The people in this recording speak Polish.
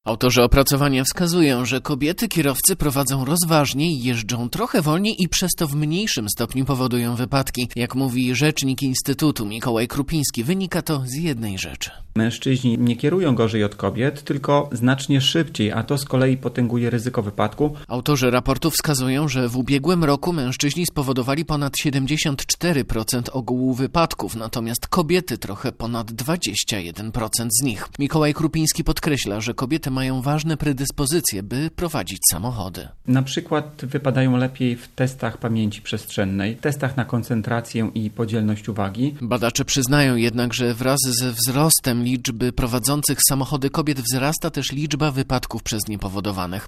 Autorzy opracowania wskazują, że kobiety kierowcy prowadzą rozważniej, jeżdżą trochę wolniej i przez to w mniejszym stopniu powodują wypadki. Jak mówi rzecznik Instytutu Mikołaj Krupiński, wynika to z jednej rzeczy. Mężczyźni nie kierują gorzej od kobiet, tylko znacznie szybciej, a to z kolei potęguje ryzyko wypadku. Autorzy raportu wskazują, że w ubiegłym roku mężczyźni spowodowali ponad 74% ogółu wypadków, natomiast kobiety trochę ponad 21% z nich. Mikołaj Krupiński podkreśla, że kobiety mają ważne predyspozycje, by prowadzić samochody. Na przykład wypadają lepiej w testach pamięci przestrzennej, testach na koncentrację i podzielność uwagi. Badacze przyznają jednak, że wraz ze wzrostem liczby prowadzących samochody kobiet wzrasta też liczba wypadków przez nie powodowanych.